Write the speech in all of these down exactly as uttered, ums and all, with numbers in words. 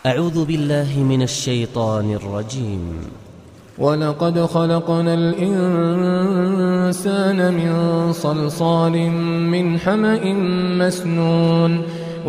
أعوذ بالله من الشيطان الرجيم. ولقد خلقنا الإنسان من صلصال من حمأ مسنون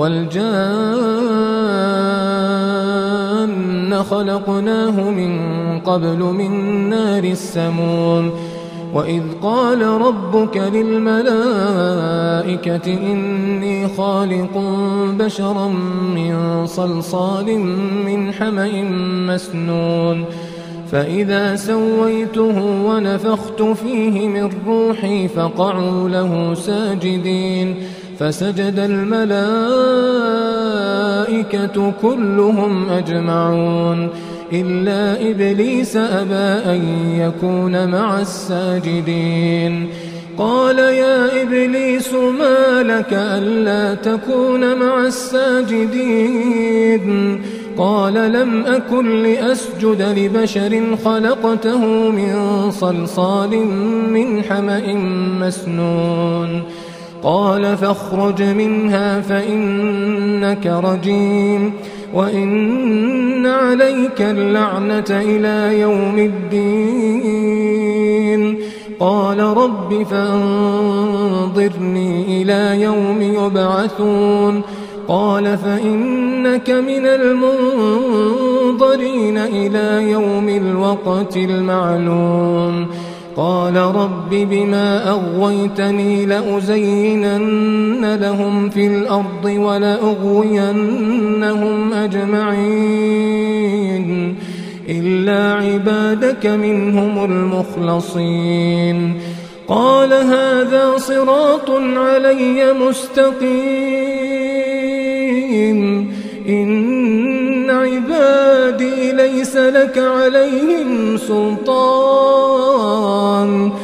والجان خلقناه من قبل من نار السموم وإذ قال ربك للملائكة إني خالق بشرا من صلصال من حمأ مسنون فإذا سويته ونفخت فيه من روحي فقعوا له ساجدين فسجد الملائكة كلهم أجمعون إلا إبليس أبى أن يكون مع الساجدين قال يا إبليس ما لك ألا تكون مع الساجدين قال لم أكن لأسجد لبشر خلقته من صلصال من حمأ مسنون قال فاخرج منها فإنك رجيم وإن عليك اللعنة إلى يوم الدين قال رب فانظرني إلى يوم يبعثون قال فإنك من المنظرين إلى يوم الوقت المعلوم قال رب بما أغويتني لأزينن لهم في الأرض ولأغوينهم أجمعين إلا عبادك منهم المخلصين قال هذا صراط علي مستقيم إن عبادي ليس لك عليهم سلطان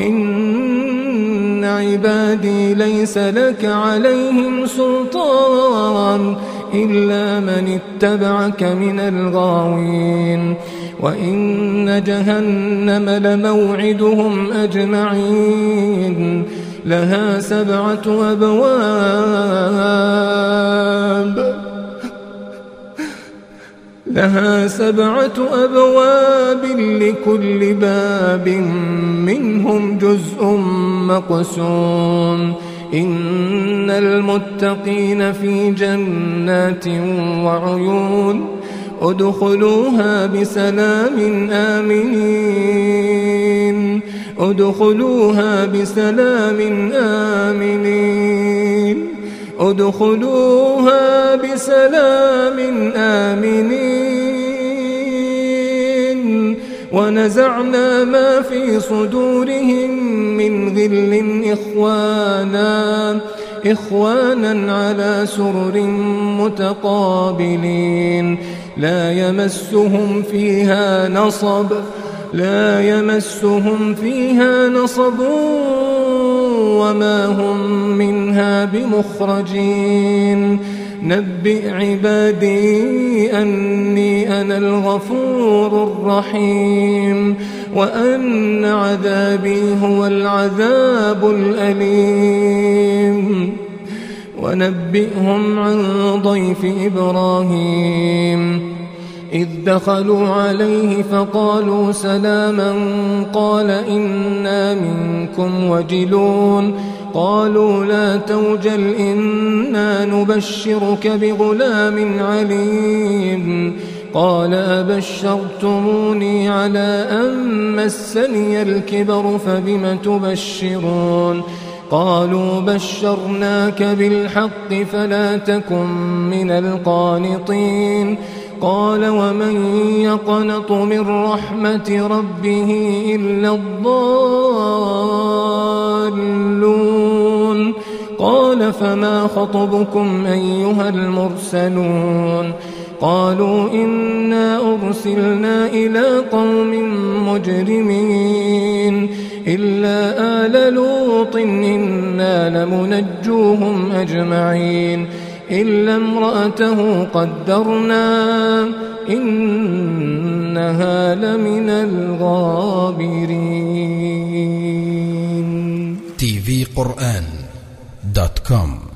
إن عبادي ليس لك عليهم سلطان إلا من اتبعك من الغاوين وإن جهنم لموعدهم أجمعين لها سبعة أبواب لها سبعة أبواب لكل باب منهم جزء مقسوم إن المتقين في جنات وعيون ادخلوها بسلام آمنين ادخلوها بسلام آمنين ادخلوها بسلام آمنين ونزعنا ما في صدورهم من غل إخوانا إخوانا على سرر متقابلين لا يمسهم فيها نصب لا يمسهم فيها نصب وما هم منها بمخرجين نبئ عبادي أني أنا الغفور الرحيم وأن عذابي هو العذاب الأليم ونبئهم عن ضيف إبراهيم إذ دخلوا عليه فقالوا سلاما قال إنا منكم وجلون قالوا لا توجل إنا نبشرك بغلام عليم قال أبشرتموني على أن مسني الكبر فبم تبشرون قالوا بشرناك بالحق فلا تكن من القانطين قال ومن يقنط من رحمة ربه إلا الضالون قال فما خطبكم أيها المرسلون قالوا إنا أرسلنا إلى قوم مجرمين إلا آل لوط إنا لمنجوهم أجمعين إلا امرأته قدرنا إنها لمن الغابرين. تي في قرآن دوت كوم